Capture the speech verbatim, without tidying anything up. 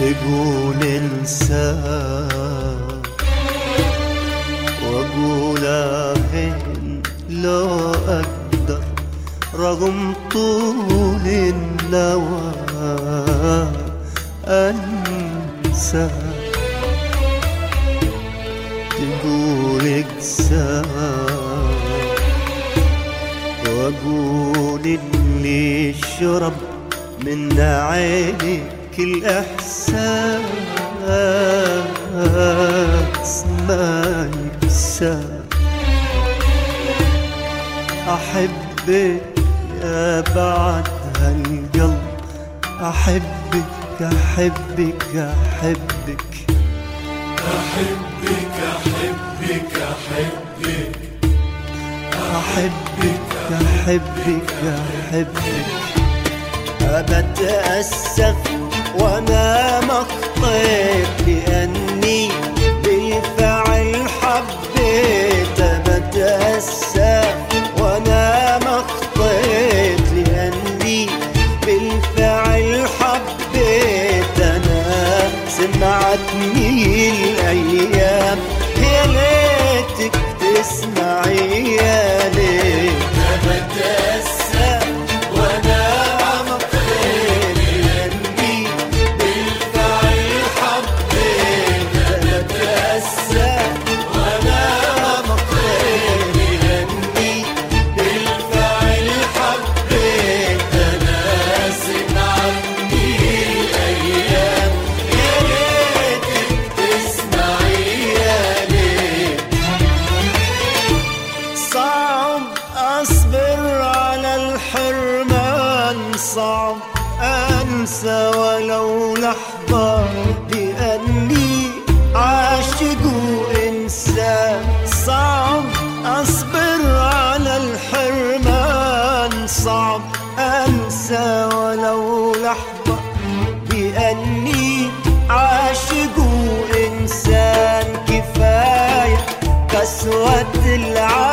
تقول انسى واقول اهين لو اقدر رغم طول النوى انسى. تقول اقسى واقول اللي شرب من عينك الإحساس ما ينسى. أحبك يا بعد هالقلب، أحبك أحبك أحبك أحبك أحبك أحبك أحبك أحبك أحبك. أبتأسف وأنا مخطئت لأني بالفعل حبيت. أبتأسف وأنا مخطئت لأني بالفعل حبيت. أنا سمعتني الأيام يا ليتك تسمعي يا ليت. أبتأسف وأنا مخطئت لأني بالفعل حبيت. أبتأسف وأنا مخطئت لأني بالفعل حبيت. أنا سمعتني الأيام يا ليتك تسمعي يا ليت. صعب أصبر على الحرمان، صعب أنسى ولو لحظة لأني عاشق وإنسان. صعب أصبر على الحرمان، صعب أنسى ولو لحظة لأني عاشق وإنسان. كفاية قسوة العالم